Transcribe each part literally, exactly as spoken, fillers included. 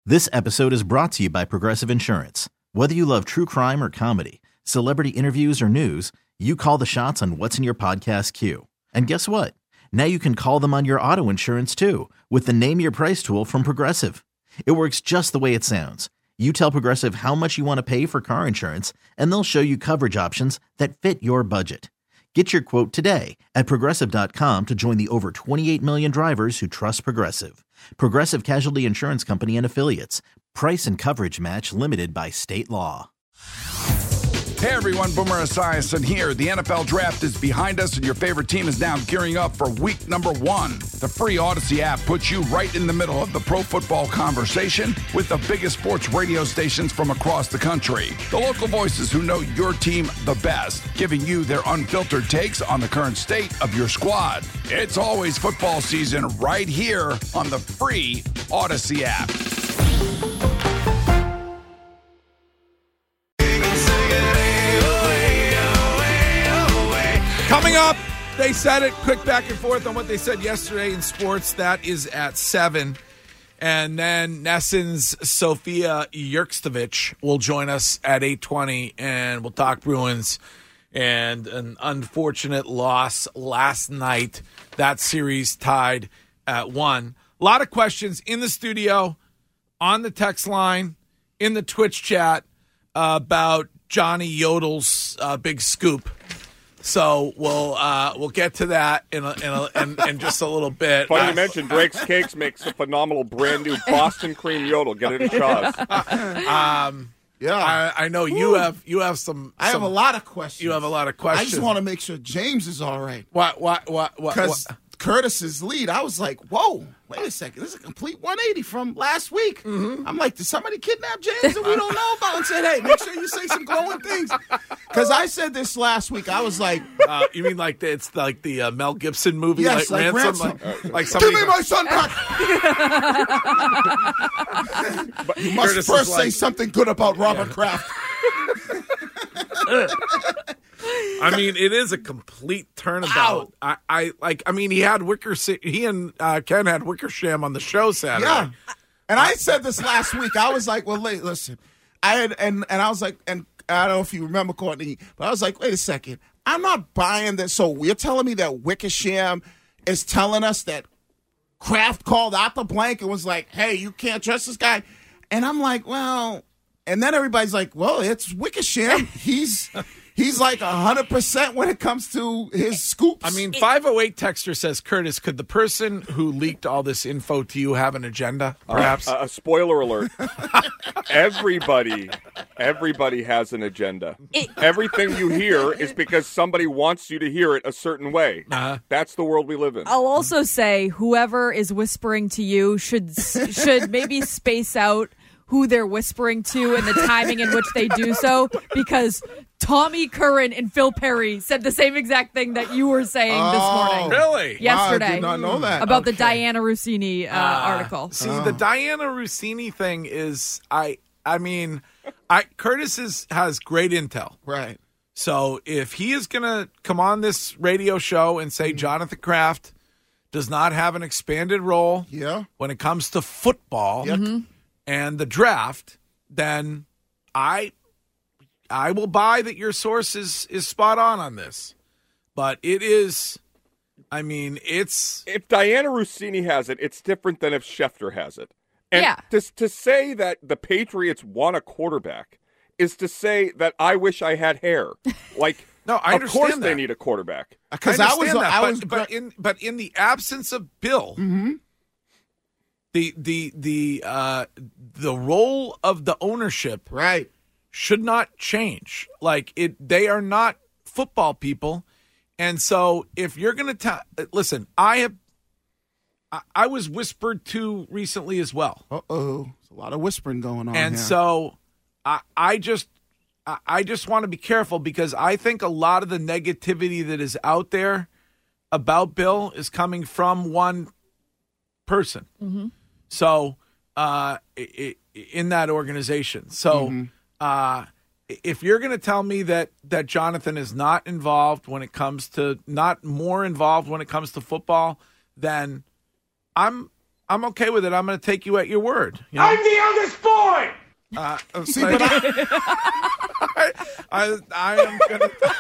This episode is brought to you by Progressive Insurance. Whether you love true crime or comedy, celebrity interviews or news, you call the shots on what's in your podcast queue. And guess what? Now you can call them on your auto insurance too with the Name Your Price tool from Progressive. It works just the way it sounds. You tell Progressive how much you want to pay for car insurance, and they'll show you coverage options that fit your budget. Get your quote today at Progressive dot com to join the over twenty-eight million drivers who trust Progressive. Progressive Casualty Insurance Company and Affiliates. Price and coverage match limited by state law. Hey everyone, Boomer Esiason here. The N F L Draft is behind us and your favorite team is now gearing up for week number one. The free Odyssey app puts you right in the middle of the pro football conversation with the biggest sports radio stations from across the country. The local voices who know your team the best, giving you their unfiltered takes on the current state of your squad. It's always football season right here on the free Odyssey app. Coming up, they said it, quick back and forth on what they said yesterday in sports. That is at seven. And then Nesson's Sophia Yerkstovich will join us at eight twenty, and we'll talk Bruins and an unfortunate loss last night. That series tied at one. A lot of questions in the studio, on the text line, in the Twitch chat uh, about Johnny Yodel's uh, big scoop. So we'll uh, we'll get to that in a, in, a, in, in just a little bit. Funny you mentioned Drake's Cakes makes a phenomenal brand new Boston cream yodel. Get it at Shaw's. Um, yeah, I, I know you have you have some, I some. have a lot of questions. You have a lot of questions. I just want to make sure James is all right. What? What? What? What? Because Curtis's lead, I was like, whoa, wait a second. This is a complete one eighty from last week. Mm-hmm. I'm like, did somebody kidnap James that we don't know about? And said, hey, make sure you say some glowing things. Because I said this last week. I was like. Uh, you mean like the, it's like the uh, Mel Gibson movie? Yes, like, like Ransom? Ransom. Like, like somebody Give me my son back. You must Curtis first like, say something good about Robert yeah. Kraft. I mean, it is a complete turnabout. I, I like. I mean, he had Wicker. He and uh, Ken had Wickersham on the show Saturday. Yeah, and I said this last week. I was like, "Well, wait, listen." I had and and I was like, and I don't know if you remember, Courtney, but I was like, "Wait a second. I'm not buying this." So you're telling me that Wickersham is telling us that Kraft called out the blank and was like, "Hey, you can't trust this guy," and I'm like, "Well," and then everybody's like, "Well, it's Wickersham. He's." He's like one hundred percent when it comes to his scoops. I mean, five oh eight Texter says, Curtis, could the person who leaked all this info to you have an agenda, perhaps? Uh, a spoiler alert. everybody, everybody has an agenda. It, Everything you hear is because somebody wants you to hear it a certain way. Uh-huh. That's the world we live in. I'll also say whoever is whispering to you should should maybe space out who they're whispering to and the timing in which they do so, because Tommy Curran and Phil Perry said the same exact thing that you were saying oh, this morning. Really? Yesterday. Wow, I did not know that. About okay. the Diana Rossini uh, uh, article. See, oh. the Diana Rossini thing is, I I mean, I Curtis is, has great intel. Right. So if he is going to come on this radio show and say Jonathan Kraft does not have an expanded role yeah. when it comes to football yep. mm-hmm. and the draft, then I I will buy that your source is, is spot on on this. But it is, I mean, it's... If Diana Rossini has it, it's different than if Schefter has it. And yeah. to, to say that the Patriots want a quarterback is to say that I wish I had hair. Like, no, I of understand course that. they need a quarterback. Because I, I was, that, I but, was, but in but in the absence of Bill, mm-hmm. the the the uh, the role of the ownership right. should not change. Like it, they are not football people, and so if you're going to tell, listen, I have, I, I was whispered to recently as well. Uh oh, there's a lot of whispering going on, and here. so I, I just, I, I just want to be careful because I think a lot of the negativity that is out there about Bill is coming from one person. Mm-hmm. So, uh, it, in that organization. So, mm-hmm. uh, if you're going to tell me that, that Jonathan is not involved when it comes to, not more involved when it comes to football, then I'm, I'm okay with it. I'm going to take you at your word. You know? I'm the youngest boy. Uh, See, but I, I, I, I am going to.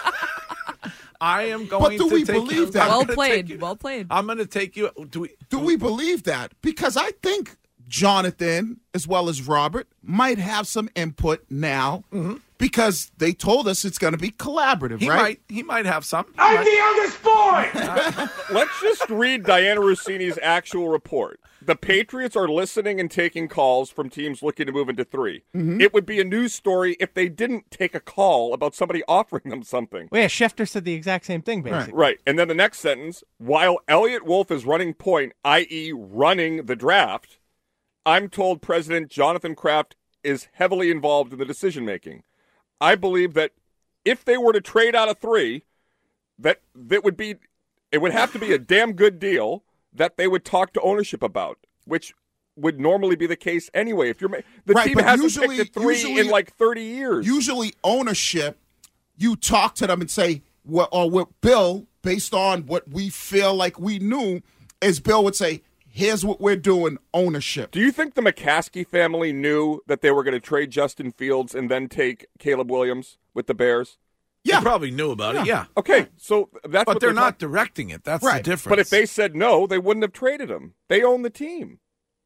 I am going But do to we take believe you, that? I'm Well gonna played. take you- Well played. I'm going to take you. Do we? do we believe that? Because I think Jonathan, as well as Robert, might have some input now because they told us it's going to be collaborative, He right? might. He might have some. He I'm might- the youngest boy. Let's just read Diana Rossini's actual report. The Patriots are listening and taking calls from teams looking to move into three. Mm-hmm. It would be a news story if they didn't take a call about somebody offering them something. Well, yeah, Schefter said the exact same thing, basically. Right. And then the next sentence, while Elliot Wolf is running point, that is running the draft, I'm told President Jonathan Kraft is heavily involved in the decision-making. I believe that if they were to trade out of three, that that would be, it would have to be a damn good deal that they would talk to ownership about, which would normally be the case anyway. If you're ma- the Right, team but hasn't usually- picked a three usually- in like thirty years. Usually, ownership, you talk to them and say, well, or what Bill, based on what we feel like we knew, is Bill would say, here's what we're doing, ownership. Do you think the McCaskey family knew that they were going to trade Justin Fields and then take Caleb Williams with the Bears? They Yeah. probably knew about it. Yeah. Okay, so that's But what they're not talking- directing it. That's Right. the difference. But if they said no, they wouldn't have traded him. They own the team.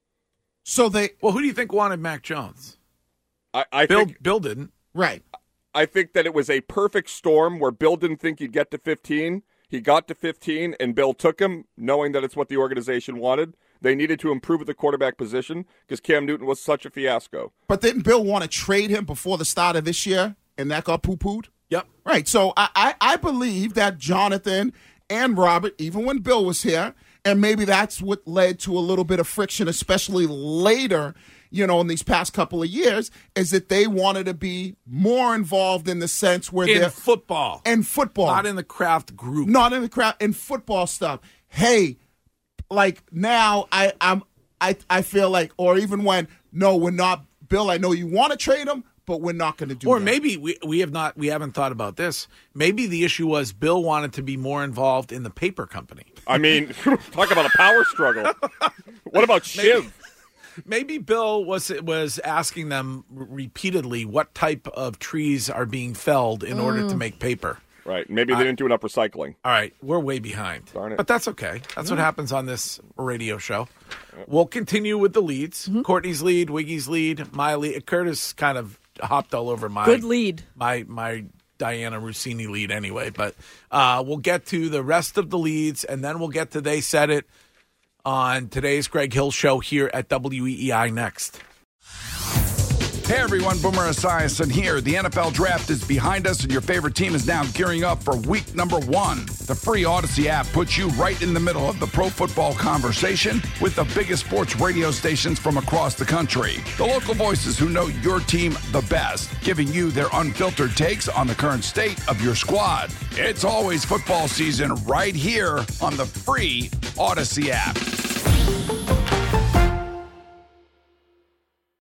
So they, well, who do you think wanted Mac Jones? I, I Bill. think Bill didn't. right. I think that it was a perfect storm where Bill didn't think he'd get to fifteen. He got to fifteen, and Bill took him, knowing that it's what the organization wanted. They needed to improve at the quarterback position because Cam Newton was such a fiasco. But didn't Bill want to trade him before the start of this year, and that got poo-pooed? Yep. Right. So I, I, I believe that Jonathan and Robert, even when Bill was here, and maybe that's what led to a little bit of friction, especially later, you know, in these past couple of years, is that they wanted to be more involved in the sense where In they're football. in football, Not in the Kraft group. not in the crowd, in football stuff. Hey, like now I I'm I I feel like, or even when no, we're not. Bill, I know you want to trade him, but we're not going to do Or that. maybe we, we have not we haven't thought about this. Maybe the issue was Bill wanted to be more involved in the paper company. I mean, talk about a power struggle. What about Shiv? Maybe Bill was was asking them repeatedly what type of trees are being felled in order to make paper. Right. Maybe they didn't do enough recycling. All right, we're way behind. Darn it. But that's okay. That's what happens on this radio show. We'll continue with the leads. Courtney's lead, Wiggy's lead, my lead. Curtis kind of hopped all over my Good lead. my my Diana Rossini lead anyway. But uh, we'll get to the rest of the leads, and then we'll get to They Said It on today's Greg Hill Show here at W E E I next. Hey everyone, Boomer Esiason here. The N F L Draft is behind us and your favorite team is now gearing up for week number one. The free Odyssey app puts you right in the middle of the pro football conversation with the biggest sports radio stations from across the country. The local voices who know your team the best, giving you their unfiltered takes on the current state of your squad. It's always football season right here on the free Odyssey app.